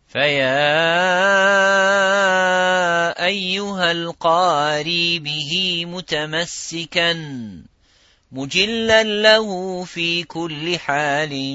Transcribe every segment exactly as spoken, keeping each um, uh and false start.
فيا أيها القاري به متمسكا مجلا له في كل حال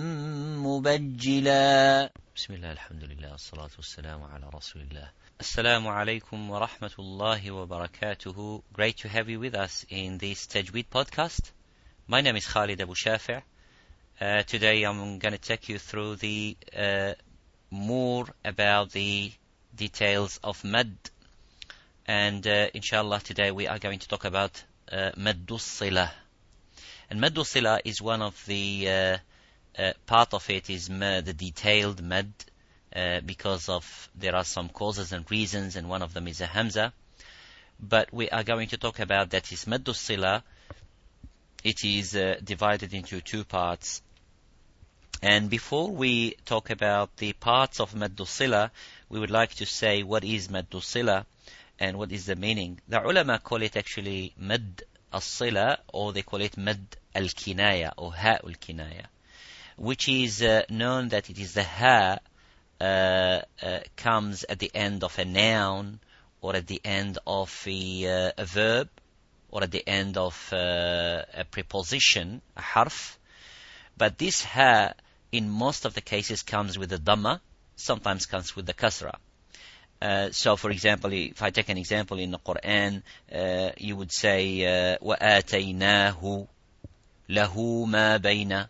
مبجلا. بسم الله الحمد لله والصلاة والسلام على رسول الله. Assalamu alaikum wa rahmatullahi wa barakatuhu. Great to have you with us in this Tajweed podcast. My name is Khalid Abu Shafi'. Uh, today I'm going to take you through the uh, more about the details of mad. And uh, inshallah today we are going to talk about uh, Maddus Silah. And Maddus Silah is one of the uh, uh, part of it is mad, the detailed mad. Uh, because of there are some causes and reasons, and one of them is a hamza. But we are going to talk about that is Maddus Silah. It is uh, divided into two parts. And before we talk about the parts of Maddus Silah, we would like to say what is Maddus Silah and what is the meaning. The ulama call it actually Mad al-Silah, or they call it Mad al-Kinaya or Ha al-Kinaya, which is uh, known that it is the Ha Uh, uh, comes at the end of a noun, or at the end of a, uh, a verb, or at the end of uh, a preposition, a harf. But this ha, in most of the cases, comes with a dhamma, sometimes comes with the kasra. Uh, so, for example, if I take an example in the Quran, uh, you would say, وَآتَيْنَاهُ لَهُ مَا بَيْنَ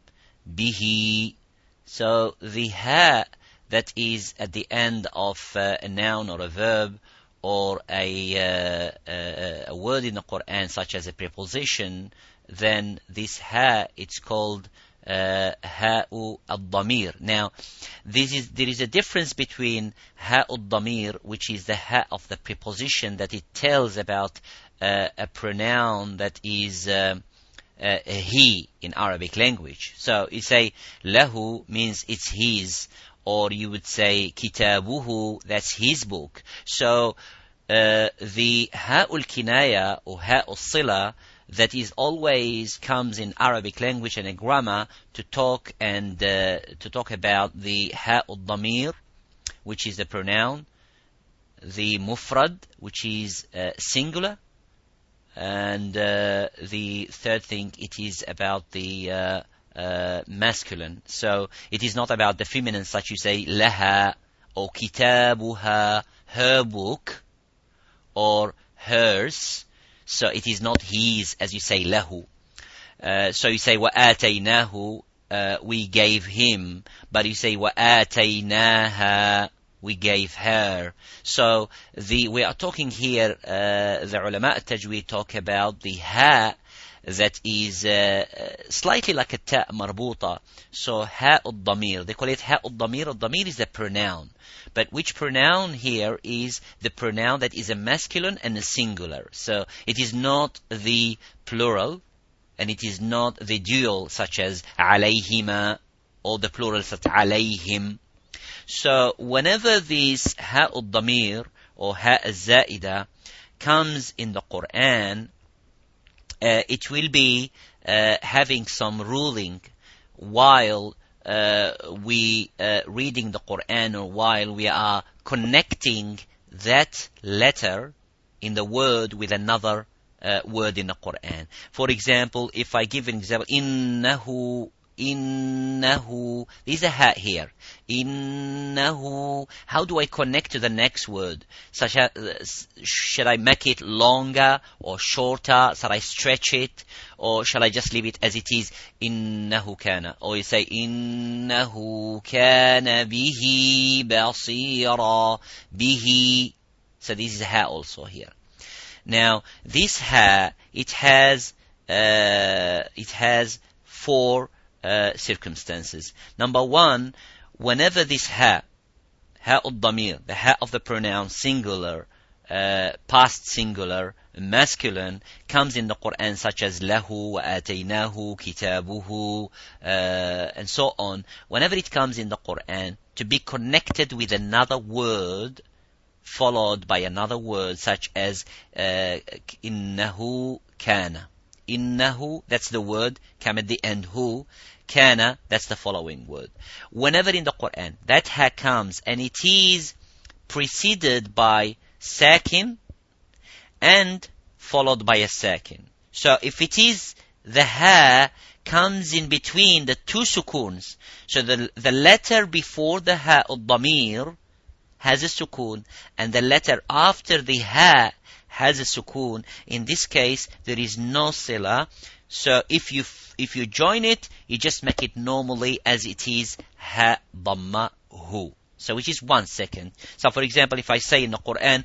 بِهِ. So, the ha that is at the end of uh, a noun or a verb or a, uh, a, a word in the Quran such as a preposition, then this ha, it's called uh, ha'u al-damir. Now, this is, there is a difference between ha'u al-damir, which is the ha of the preposition that it tells about uh, a pronoun that is uh, uh, a he in Arabic language. So you say lahu means it's his, or you would say kitabuhu, that's his book. So uh, the ha'ul kinaya or ha'ul sila, that is always comes in Arabic language and a grammar to talk and uh, to talk about the ha'ul damir, which is the pronoun, the mufrad, which is uh, singular, and uh, the third thing, it is about the uh, Uh, masculine. So it is not about the feminine, such you say laha or kitabuha, her book, or hers. So it is not his, as you say lahu. Uh, so you say وَآتَيْنَاهُ, uh, we gave him, but you say وَآتَيْنَاهَا, we gave her. So the we are talking here, uh, the ulama at-tajweed talk about the ha that is uh, slightly like a ta marbuta. So ha al-damir, they call it ha al-damir. Al-damir is the pronoun, but which pronoun here is the pronoun that is a masculine and a singular. So it is not the plural, and it is not the dual such as alayhima, or the plural such alayhim. So whenever this ha al-damir or ha al-zaida comes in the Quran, Uh, it will be uh, having some ruling while uh, we uh, reading the Quran, or while we are connecting that letter in the word with another uh, word in the Quran. For example, if I give an example, innahu, innahu, there's a ha here. Innahu, how do I connect to the next word? Such as, uh, should I make it longer or shorter? Should I stretch it? Or shall I just leave it as it is? Innahu kana. Or you say, Innahu kana bihi basira, bihi. So this is ha also here. Now, this ha, it has, uh, it has four uh, circumstances. Number one, whenever this ha, ha al-damir, the ha of the pronoun singular, uh, past singular, masculine, comes in the Quran such as lahu, wa ataynahu, kitabuhu, uh, and so on. Whenever it comes in the Quran, to be connected with another word, followed by another word such as uh, innahu kana. innahu, that's the word, come at the end, hu, kana, that's the following word. Whenever in the Quran that ha comes and it is preceded by sakin and followed by a sakin. So if it is the ha comes in between the two sukoons, so the, the letter before the ha, al-damir, has a sukoon, and the letter after the ha has a sukoon. In this case, there is no sila. So if you if you join it, you just make it normally as it is ha dhamma hu. So which is one second. So for example, if I say in the Quran,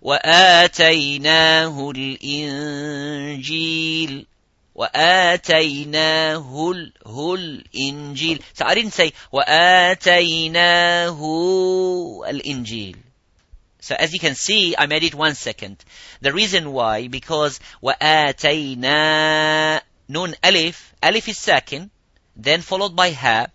وَآتَيْنَاهُ الْإِنْجِيلَ وَآتَيْنَاهُ الْإِنْجِيلَ. So I didn't say وَآتَيْنَاهُ الْإِنْجِيلَ. So as you can see, I made it one second. The reason why, because وَآتَيْنَا nun alif, alif is sakin, then followed by ha,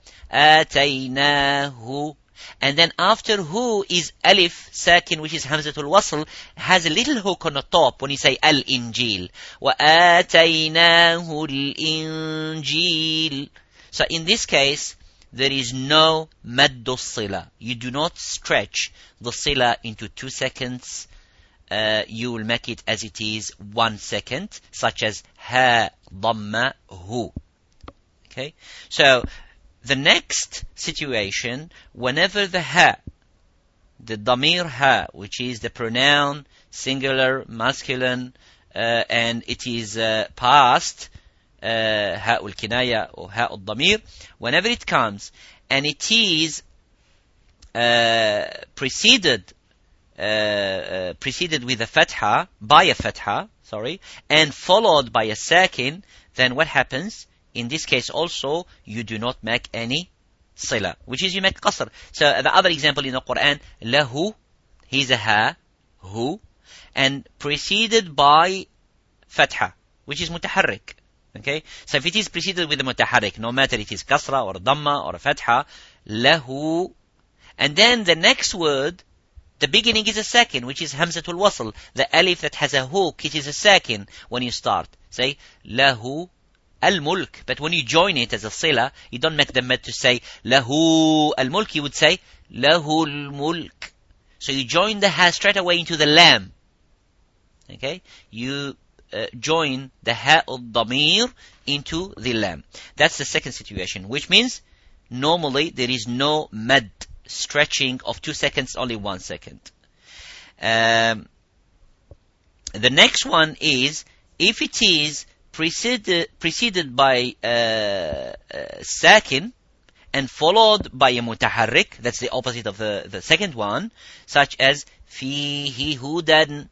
آتَيْنَاهُ. And then after hu is alif sakin, which is hamzatul wasl, has a little hook on the top when you say al-injil. وَآتَيْنَاهُ الْإِنْجِيلَ. So in this case, there is no maddu sila. You do not stretch the sila into two seconds. Uh, you will make it as it is one second, such as ha dhamma hu. Okay? So, the next situation, whenever the ha, the damir ha, which is the pronoun, singular, masculine, uh, and it is uh, past, uh, ha ul kinaya or ha ul damir, whenever it comes, and it is uh, preceded, uh, uh, preceded with a fatha, by a fatha, sorry, and followed by a sakin, then what happens? In this case also, you do not make any sila, which is you make qasr. So the other example in the Quran, lahu, he's a ha, hu, and preceded by fatha, which is mutaharrik. Okay? So if it is preceded with a mutaharrik, no matter it is kasra or dhamma or a fatha, lahu, and then the next word, the beginning is a sakin, which is hamzatul wasl, the alif that has a hook, it is a sakin when you start. Say, lahu al-mulk. But when you join it as a sila, you don't make the med to say lahu al-mulk, you would say lahu al-mulk. So you join the ha straight away into the lam. Okay? You uh, join the ha al-damir into the lam. That's the second situation, which means normally there is no med stretching of two seconds, only one second. Um, the next one is, if it is Preceded, preceded by uh, uh, sakin and followed by a mutaharrik, that's the opposite of the, the second one, such as fihi hudan,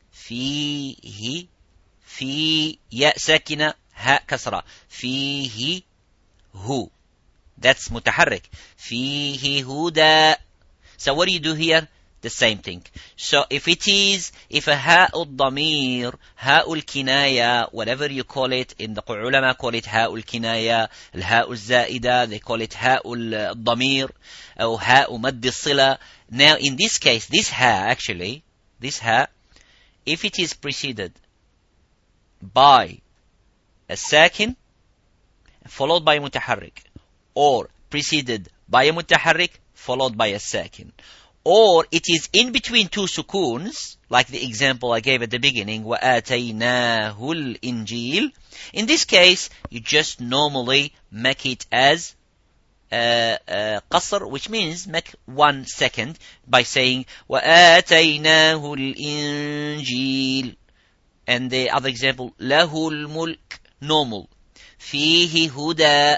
fihi, fi ya sakina, ha kasra, fihi hu. That's mutaharrik. Fihi huda. So what do you do here? The same thing. So if it is, if a ha'ul damir, ha'ul kinaya, whatever you call it, in the ulama call it ha'ul kinaya, ha'ul zaida, they call it ha'ul damir, or ha'u madd sila. Now in this case, this ha actually, this ha, if it is preceded by a sakin, followed by a mutaharrik, or preceded by a mutaharrik, followed by a sakin, or it is in between two sukoons, like the example I gave at the beginning, وَآتَيْنَاهُ الْإِنْجِيلَ. In this case, you just normally make it as uh, uh, qasr, which means make one second by saying وَآتَيْنَاهُ الْإِنْجِيلَ. And the other example, لَهُ الْمُلْكِ, normal. فِيهِ هُدَى.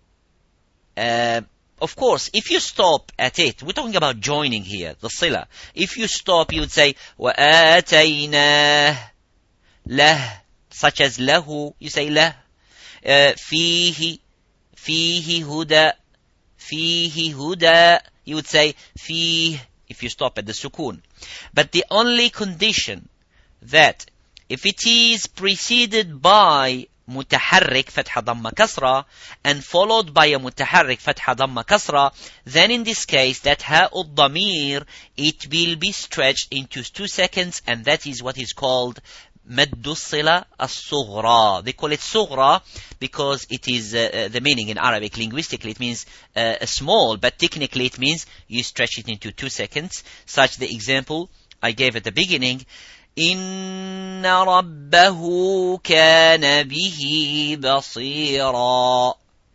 Uh, Of course, if you stop at it, we're talking about joining here, the sila. If you stop, you would say, وَآتَيْنَاهُ لَهُ, such as lahu, you say lah. Uh, فِيهِ, فِيهِ هُدَى, فِيهِ هُدَى, you would say فِيهِ, if you stop at the sukoon. But the only condition that, if it is preceded by mutaharrik fatha dhamma kasra and followed by a mutaharrik fatha dhamma kasra, then in this case that ha'ul damir, it will be stretched into two seconds, and that is what is called Maddu sila as-sughra. They call it sughra because it is uh, uh, the meaning in Arabic. Linguistically, it means uh, small, but technically it means you stretch it into two seconds. Such the example I gave at the beginning. Inna rabbahu kana bihi basira.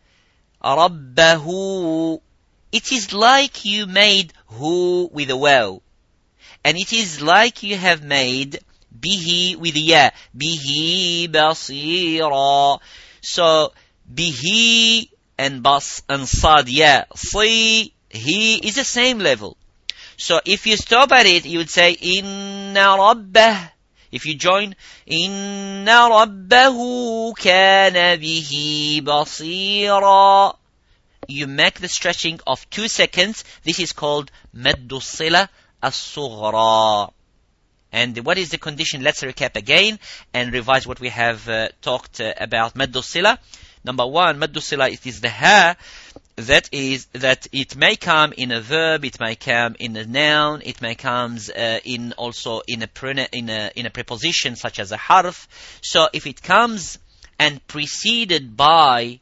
Rabbahu. It is like you made hu with a waw. And it is like you have made bihi with a ya. Bihi basira. So, bihi and bas and sad ya. Si, he is the same level. So, if you stop at it, you would say, Inna rabbah. If you join, Inna rabbahu kana bihi basira. You make the stretching of two seconds. This is called maddu sila as-sughra. And what is the condition? Let's recap again and revise what we have uh, talked uh, about maddu sila. Number one, maddu sila, it is the ha that is that it may come in a verb, it may come in a noun, it may come uh, in also in a, in a in a preposition such as a harf. So if it comes and preceded by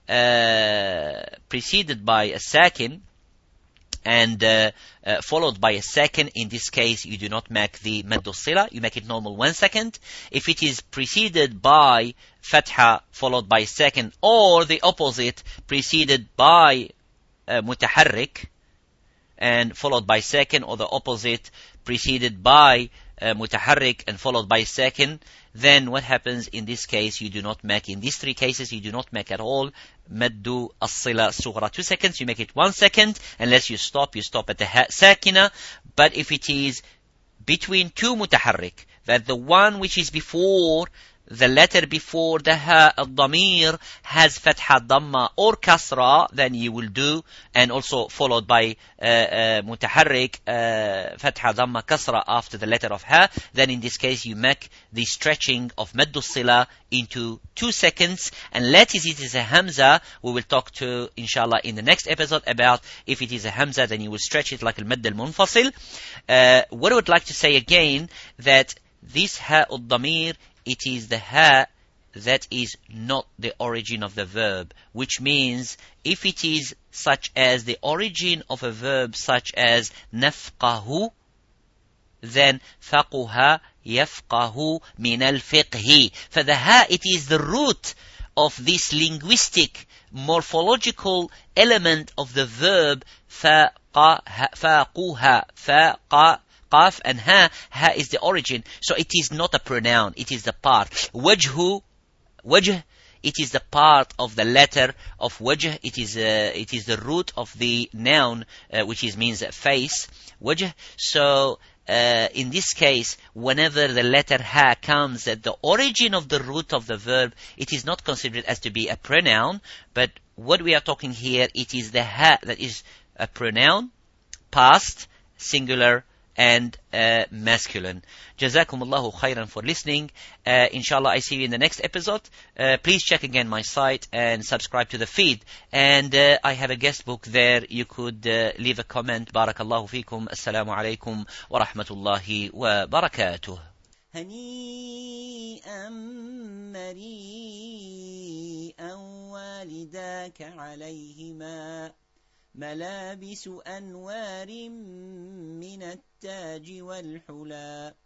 Uh, preceded by a sakin and uh, uh, followed by a second, in this case you do not make the maddu sila, you make it normal one second. If it is preceded by fatha followed by second, or the opposite, preceded by uh, mutaharrik and followed by second, or the opposite, preceded by uh, mutaharrik and followed by second, then what happens in this case? You do not make, in these three cases, you do not make at all maddu as-sila sughra. Two seconds, you make it one second. Unless you stop, you stop at the ha sakina. But if it is between two mutaharrik, that the one which is before, the letter before the ha al-damir has fatha dhamma or kasra, then you will do, and also followed by uh, uh, mutaharrik, uh, fatha dhamma kasra after the letter of ha, then in this case you make the stretching of maddu sila into two seconds. And let it is a hamza, we will talk to inshallah in the next episode about if it is a hamza, then you will stretch it like al-madd al-munfasil. Uh, what I would like to say again, that this ha al-damir, it is the ha that is not the origin of the verb, which means if it is such as the origin of a verb such as nafqahu, then faquha yafqahu min al-fiqhi. For the ha, it is the root of this linguistic morphological element of the verb faquha, faqa. Qaf and ha, ha is the origin, so it is not a pronoun, it is the part. Wajhu, wajh, it is the part of the letter of wajh, it is uh, it is the root of the noun, uh, which is means face, wajh. So uh, in this case, whenever the letter ha comes at the origin of the root of the verb, it is not considered as to be a pronoun, but what we are talking here, it is the ha that is a pronoun, past, singular, and uh, masculine. Jazakumullahu khairan for listening. Uh, inshallah, I see you in the next episode. Uh, please check again my site and subscribe to the feed. And uh, I have a guest book there. You could uh, leave a comment. Barakallahu feekum. Assalamu alaikum wa rahmatullahi wa barakatuh. هنيئا مريئا والداك عليهما ملابس أنوار من التاج والحلى